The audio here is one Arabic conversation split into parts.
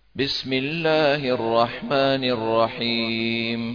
بسم الله الرحمن الرحيم.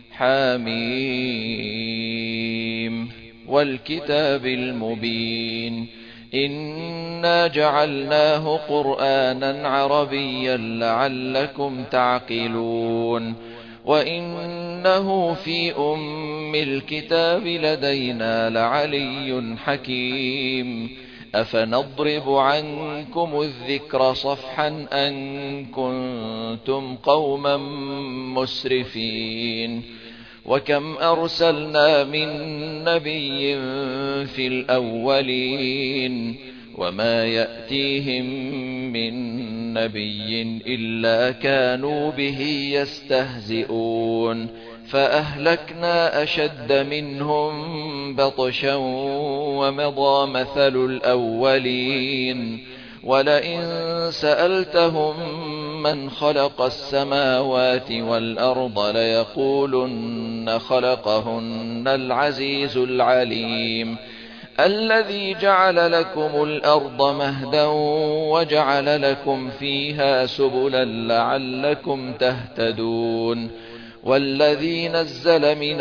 حميم والكتاب المبين. إنا جعلناه قرآنا عربيا لعلكم تعقلون. وإنه في أم الكتاب لدينا لعلي حكيم. أفنضرب عنكم الذكر صفحا أن كنتم قوما مسرفين. وكم أرسلنا من نبي في الأولين وما يأتيهم من نبي إلا كانوا به يستهزئون. فأهلكنا أشد منهم بطشا ومضى مثل الأولين. ولئن سألتهم من خلق السماوات والأرض ليقولن خلقهن العزيز العليم. الذي جعل لكم الأرض مهدا وجعل لكم فيها سبلا لعلكم تهتدون. والذي نزل من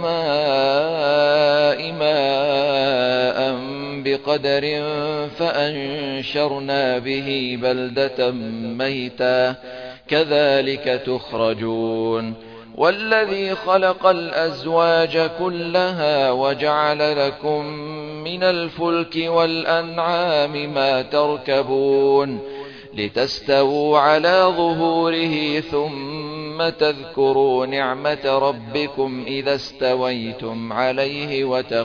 السماء ماء بقدر فأنشرنا به بلدة ميتا كذلك تخرجون. والذي خلق الأزواج كلها وجعل لكم من الفلك والأنعام ما تركبون لتستووا على ظهوره ثم تذكروا نعمة ربكم إذا استويتم عليه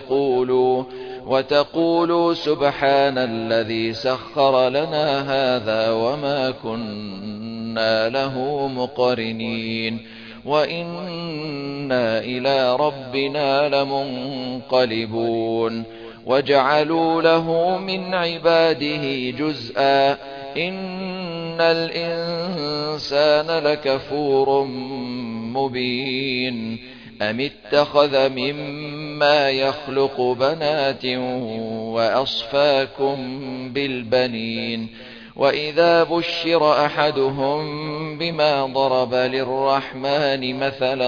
وتقولوا سبحان الذي سخر لنا هذا وما كنا له مقرنين وإنا إلى ربنا لمنقلبون. وجعلوا له من عباده جزءا إن الإنسان لكفور مبين. أم اتخذ مما يخلق بنات وأصفاكم بالبنين. وإذا بشر أحدهم بما ضرب للرحمن مثلا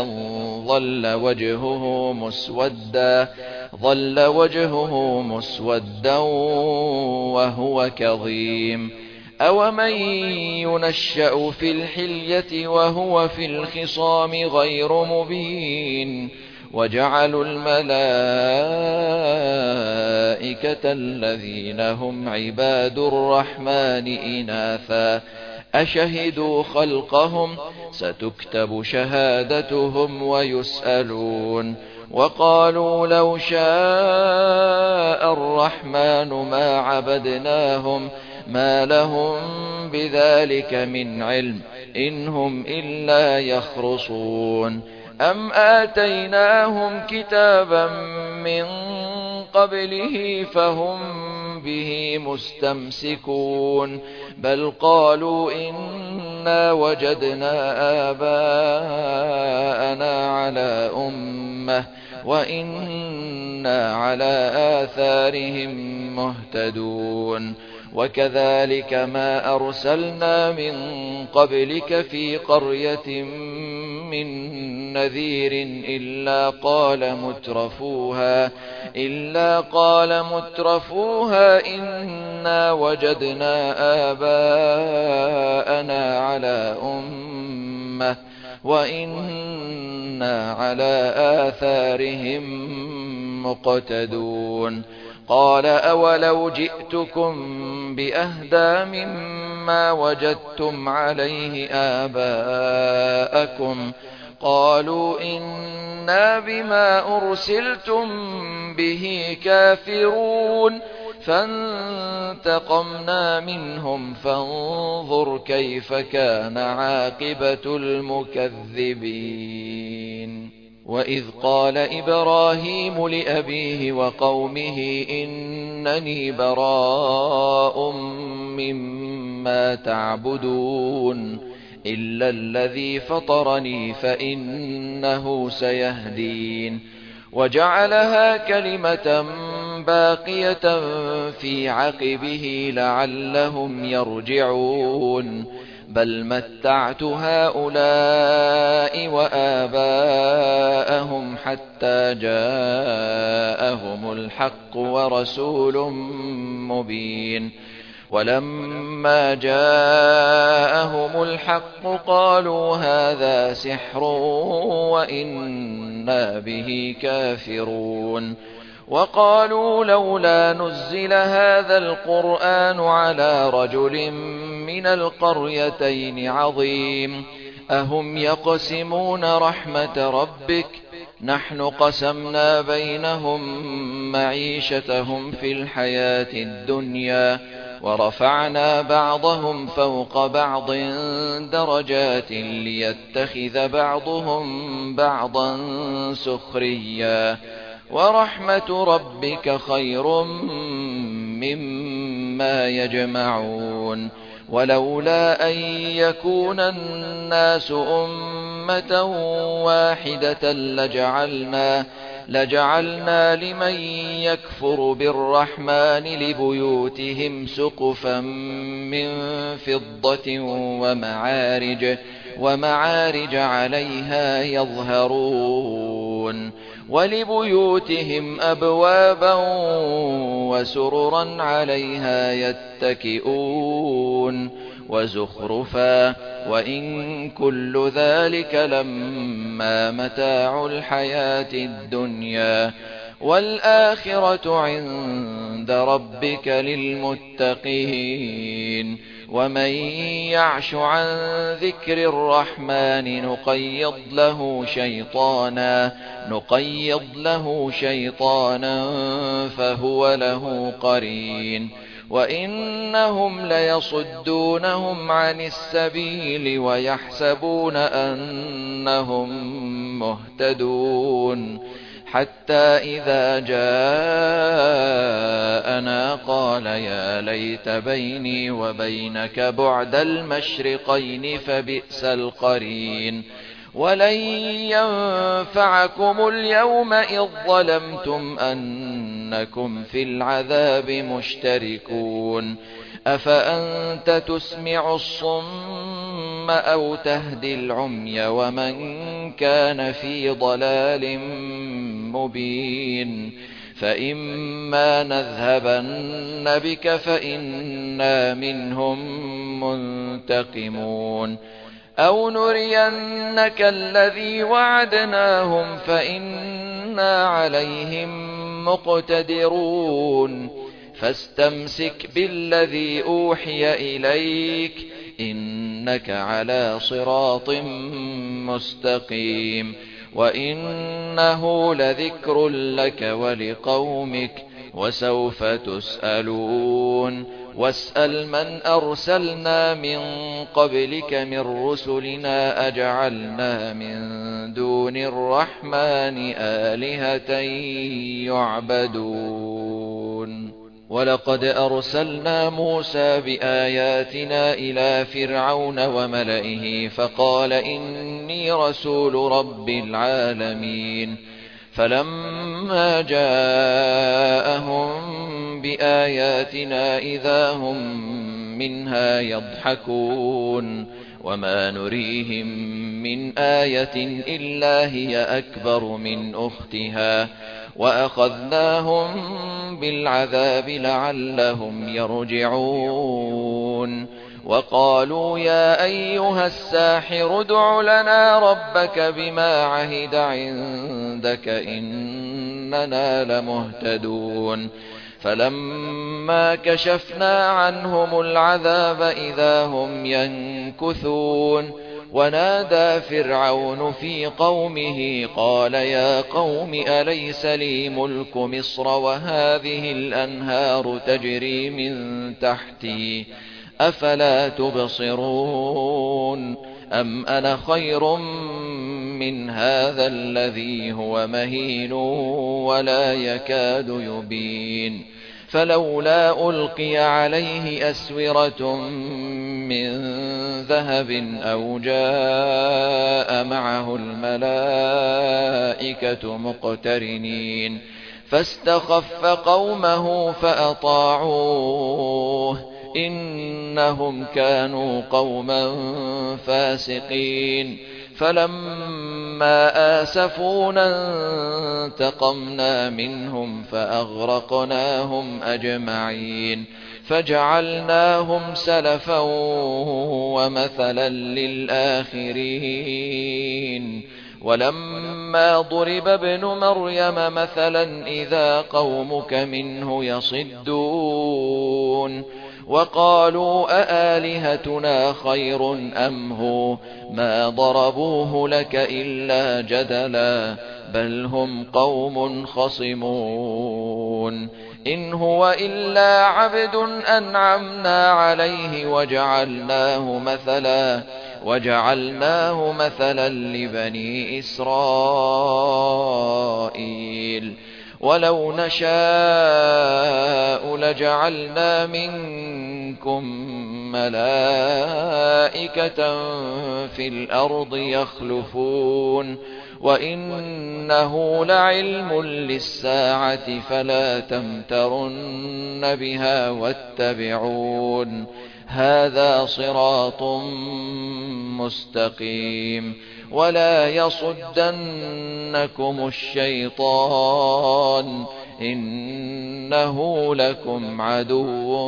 ظل وجهه مسودا وهو كظيم. أومن ينشأ في الحلية وهو في الخصام غير مبين. وجعلوا الملائكة الذين هم عباد الرحمن إناثا أشهدوا خلقهم ستكتب شهادتهم ويسألون. وقالوا لو شاء الرحمن ما عبدناهم ما لهم بذلك من علم إن هم إلا يخرصون. أم آتيناهم كتابا من قبله فهم به مستمسكون. بل قالوا إنا وجدنا آباءنا على أمة وإنا على آثارهم مهتدون. وكذلك ما أرسلنا من قبلك في قرية من نذير إلا قال مترفوها إنا وجدنا آباءنا على أمة وإنا على آثارهم مقتدون. قال أولو جئتكم بأهدى مما وجدتم عليه آباءكم قالوا إنا بما أرسلتم به كافرون. فانتقمنا منهم فانظر كيف كان عاقبة المكذبين. وإذ قال إبراهيم لأبيه وقومه إنني براء مما تعبدون إلا الذي فطرني فإنه سيهدين. وجعلها كلمة باقية في عقبه لعلهم يرجعون بل متعت هؤلاء وآباءهم حتى جاءهم الحق ورسول مبين ولما جاءهم الحق قالوا هذا سحر وإنا به كافرون وقالوا لولا نزل هذا القرآن على رجل من القريتين عظيم أهم يقسمون رحمة ربك نحن قسمنا بينهم معيشتهم في الحياة الدنيا ورفعنا بعضهم فوق بعض درجات ليتخذ بعضهم بعضا سخريا ورحمة ربك خير مما يجمعون ولولا أن يكون الناس أمة واحدة لجعلنا لمن يكفر بالرحمن لبيوتهم سقفا من فضة ومعارج عليها يظهرون ولبيوتهم أبوابا وسررا عليها يتكئون وزخرفا وإن كل ذلك لما متاع الحياة الدنيا والآخرة عند ربك للمتقين ومن يعش عن ذكر الرحمن نقيض له شيطانا فهو له قرين وإنهم ليصدونهم عن السبيل ويحسبون أنهم مهتدون حتى إذا جاءنا قال يا ليت بيني وبينك بعد المشرقين فبئس القرين ولن ينفعكم اليوم إذ ظلمتم أنكم في العذاب مشتركون أفأنت تسمع الصم أو تهدي العمي ومن كان في ضلال مبين فإما نذهبن بك فإنا منهم منتقمون أو نرينك الذي وعدناهم فإنا عليهم مقتدرون فاستمسك بالذي أوحي إليك إنك على صراط مستقيم وإنه لذكر لك ولقومك وسوف تسألون واسأل من أرسلنا من قبلك من رسلنا أجعلنا من دون الرحمن آلهة يعبدون ولقد أرسلنا موسى بآياتنا إلى فرعون وملئه فقال إني رسول رب العالمين فلما جاءهم بآياتنا إذا هم منها يضحكون وما نريهم من آية إلا هي أكبر من أختها وأخذناهم بالعذاب لعلهم يرجعون وقالوا يا أيها الساحر ادع لنا ربك بما عهد عندك إننا لمهتدون فلما كشفنا عنهم العذاب إذا هم ينكثون ونادى فرعون في قومه قال يا قوم أليس لي ملك مصر وهذه الأنهار تجري من تحتي أفلا تبصرون أم أنا خير من هذا الذي هو مهين ولا يكاد يبين فلولا ألقي عليه أسورة من ذهب أو جاء معه الملائكة مقترنين فاستخف قومه فأطاعوه إنهم كانوا قوما فاسقين فلما آسفونا انتقمنا منهم فأغرقناهم أجمعين فجعلناهم سلفا ومثلا للآخرين ولما ضرب ابن مريم مثلا إذا قومك منه يصدون وقالوا أآلهتنا خير أم هو ما ضربوه لك إلا جدلا بل هم قوم خصمون إن هو إلا عبد أنعمنا عليه وجعلناه مثلا لبني إسرائيل ولو نشاء لجعلنا منكم ملائكة في الأرض يخلفون وإنه لعلم للساعة فلا تمترن بها واتبعون هذا صراط مستقيم ولا يصدنكم الشيطان إنه لكم عدو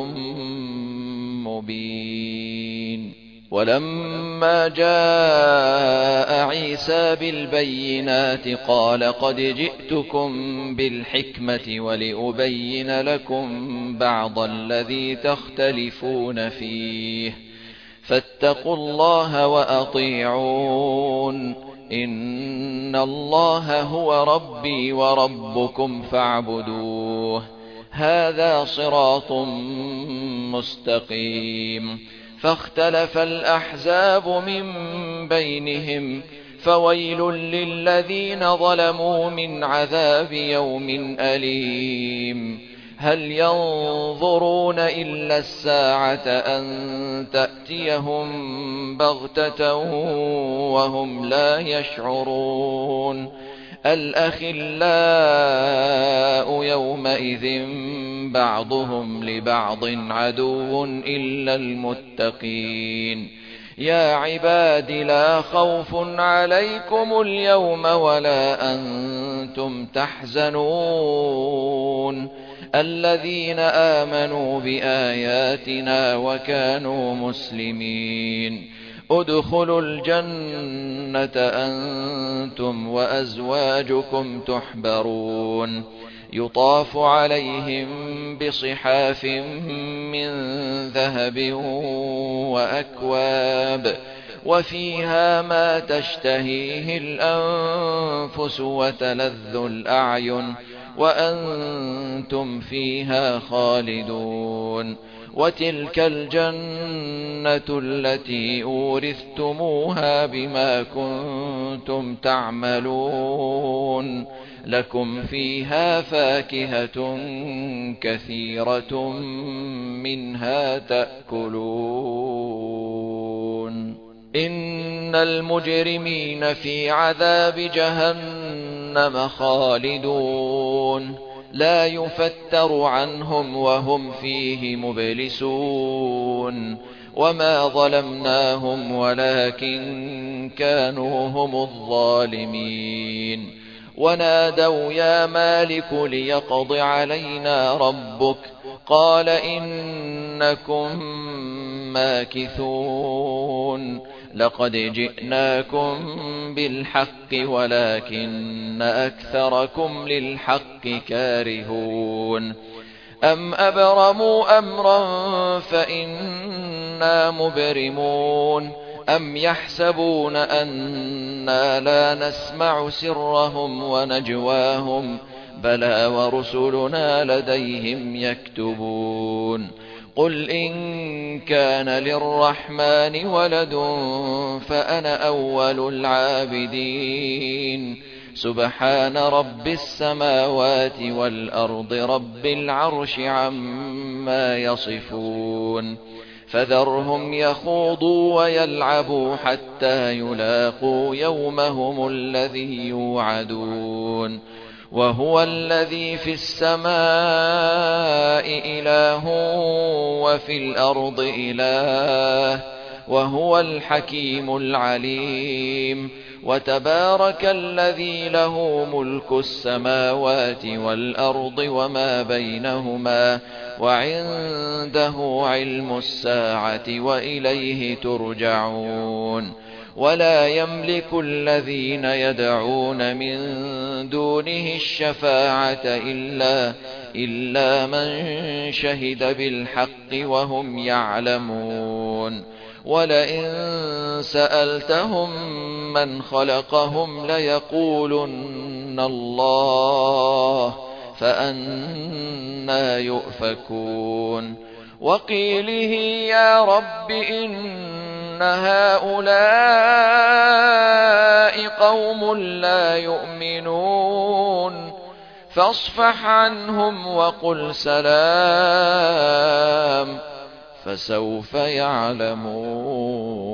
مبين ولما جاء عيسى بالبينات قال قد جئتكم بالحكمة ولأبين لكم بعض الذي تختلفون فيه فاتقوا الله وأطيعون إن الله هو ربي وربكم فاعبدوه هذا صراط مستقيم فاختلف الأحزاب من بينهم فويل للذين ظلموا من عذاب يوم أليم هل ينظرون إلا الساعة أن تأتيهم بغتة وهم لا يشعرون الأخلاء يومئذ بعضهم لبعض عدو إلا المتقين يا عباد لا خوف عليكم اليوم ولا أنتم تحزنون الذين آمنوا بآياتنا وكانوا مسلمين ادخلوا الجنة أنتم وأزواجكم تحبرون يطاف عليهم بصحاف من ذهب وأكواب وفيها ما تشتهيه الأنفس وتلذ الأعين وأنتم فيها خالدون وتلك الجنة التي أورثتموها بما كنتم تعملون لكم فيها فاكهة كثيرة منها تأكلون إن المجرمين في عذاب جهنم خالدون لا يفتر عنهم وهم فيه مبلسون وما ظلمناهم ولكن كانوا هم الظالمين ونادوا يا مالك ليقض علينا ربك قال إنكم ماكثون لقد جئناكم بالحق ولكن أكثركم للحق كارهون أم أبرموا أمرا فإنا مبرمون أم يحسبون أنا لا نسمع سرهم ونجواهم بلى ورسلنا لديهم يكتبون قل إن كان للرحمن ولد فأنا أول العابدين سبحان رب السماوات والأرض رب العرش عما يصفون فذرهم يخوضوا ويلعبوا حتى يلاقوا يومهم الذي يوعدون وهو الذي في السماء إله وفي الأرض إله وهو الحكيم العليم وتبارك الذي له ملك السماوات والأرض وما بينهما وعنده علم الساعة وإليه ترجعون ولا يملك الذين يدعون من دونه الشفاعة إلا من شهد بالحق وهم يعلمون ولئن سألتهم من خلقهم ليقولن الله فأنى يؤفكون وقيله يا رب إن هؤلاء قوم لا يؤمنون فاصفح عنهم وقل سلام فسوف يعلمون